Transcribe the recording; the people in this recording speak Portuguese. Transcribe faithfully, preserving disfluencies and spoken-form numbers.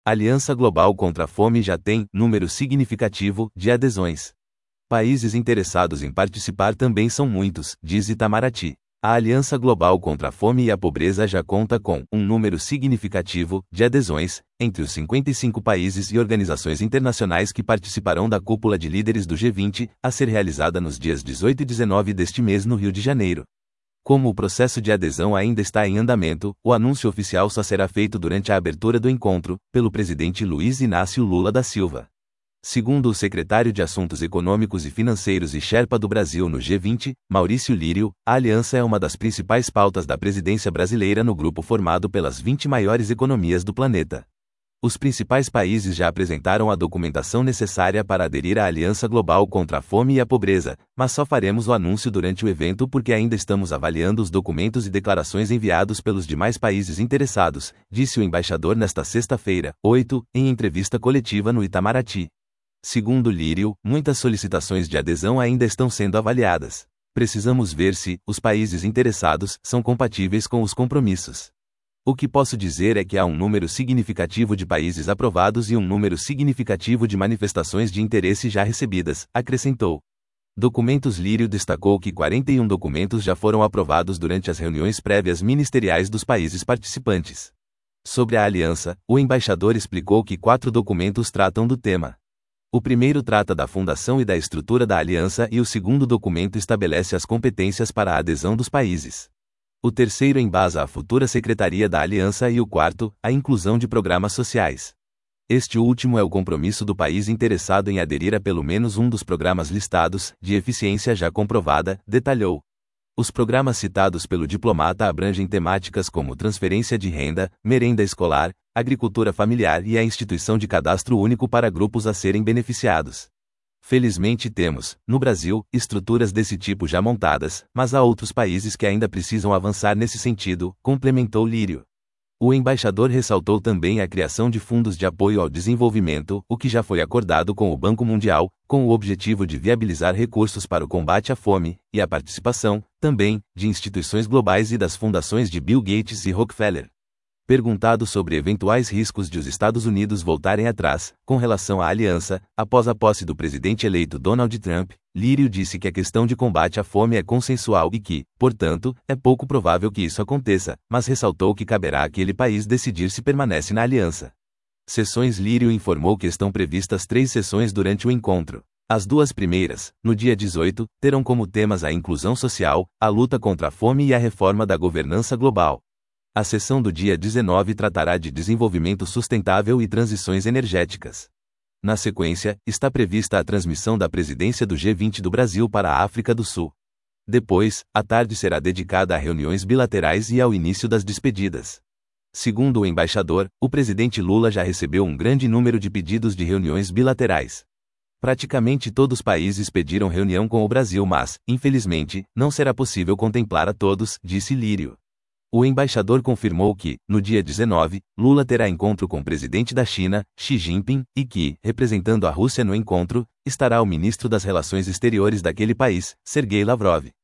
Aliança Global contra a Fome já tem número significativo de adesões. Países interessados em participar também são muitos, diz Itamaraty. A Aliança Global contra a Fome e a Pobreza já conta com um número significativo de adesões entre os cinquenta e cinco países e organizações internacionais que participarão da cúpula de líderes do G vinte, a ser realizada nos dias dezoito e dezenove deste mês no Rio de Janeiro. Como o processo de adesão ainda está em andamento, o anúncio oficial só será feito durante a abertura do encontro, pelo presidente Luiz Inácio Lula da Silva. Segundo o secretário de Assuntos Econômicos e Financeiros e Sherpa do Brasil no G vinte, Maurício Lírio, a aliança é uma das principais pautas da presidência brasileira no grupo formado pelas vinte maiores economias do planeta. Os principais países já apresentaram a documentação necessária para aderir à Aliança Global contra a Fome e a Pobreza, mas só faremos o anúncio durante o evento porque ainda estamos avaliando os documentos e declarações enviados pelos demais países interessados, disse o embaixador nesta sexta-feira, oito, em entrevista coletiva no Itamaraty. Segundo Lírio, muitas solicitações de adesão ainda estão sendo avaliadas. Precisamos ver se os países interessados são compatíveis com os compromissos. O que posso dizer é que há um número significativo de países aprovados e um número significativo de manifestações de interesse já recebidas, acrescentou. Documentos Lírio destacou que quarenta e um documentos já foram aprovados durante as reuniões prévias ministeriais dos países participantes. Sobre a aliança, o embaixador explicou que quatro documentos tratam do tema. O primeiro trata da fundação e da estrutura da aliança e o segundo documento estabelece as competências para a adesão dos países. O terceiro embasa a futura secretaria da aliança e o quarto, a inclusão de programas sociais. Este último é o compromisso do país interessado em aderir a pelo menos um dos programas listados, de eficiência já comprovada, detalhou. Os programas citados pelo diplomata abrangem temáticas como transferência de renda, merenda escolar, agricultura familiar e a instituição de cadastro único para grupos a serem beneficiados. Felizmente temos, no Brasil, estruturas desse tipo já montadas, mas há outros países que ainda precisam avançar nesse sentido, complementou Lírio. O embaixador ressaltou também a criação de fundos de apoio ao desenvolvimento, o que já foi acordado com o Banco Mundial, com o objetivo de viabilizar recursos para o combate à fome, e a participação, também, de instituições globais e das fundações de Bill Gates e Rockefeller. Perguntado sobre eventuais riscos de os Estados Unidos voltarem atrás, com relação à aliança, após a posse do presidente eleito Donald Trump, Lírio disse que a questão de combate à fome é consensual e que, portanto, é pouco provável que isso aconteça, mas ressaltou que caberá àquele país decidir se permanece na aliança. Sessões Lírio informou que estão previstas três sessões durante o encontro. As duas primeiras, no dia dezoito, terão como temas a inclusão social, a luta contra a fome e a reforma da governança global. A sessão do dia dezenove tratará de desenvolvimento sustentável e transições energéticas. Na sequência, está prevista a transmissão da presidência do G vinte do Brasil para a África do Sul. Depois, a tarde será dedicada a reuniões bilaterais e ao início das despedidas. Segundo o embaixador, o presidente Lula já recebeu um grande número de pedidos de reuniões bilaterais. Praticamente todos os países pediram reunião com o Brasil, mas, infelizmente, não será possível contemplar a todos, disse Lírio. O embaixador confirmou que, no dia dezenove, Lula terá encontro com o presidente da China, Xi Jinping, e que, representando a Rússia no encontro, estará o ministro das Relações Exteriores daquele país, Sergei Lavrov.